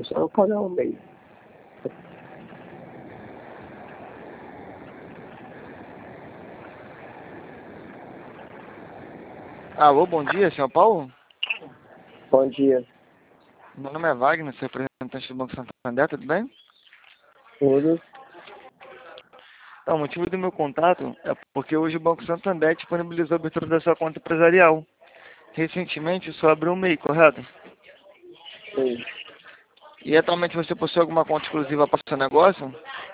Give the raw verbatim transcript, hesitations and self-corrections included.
só pagar o mês. Alô, bom dia, senhor Paulo? Bom dia. Meu nome é Wagner, sou representante do Banco Santander, tudo bem? Tudo? Então, o motivo do meu contato é porque hoje o Banco Santander disponibilizou a abertura da sua conta empresarial. Recentemente, o senhor abriu um M E I, correto? Sim. E atualmente você possui alguma conta exclusiva para o seu negócio?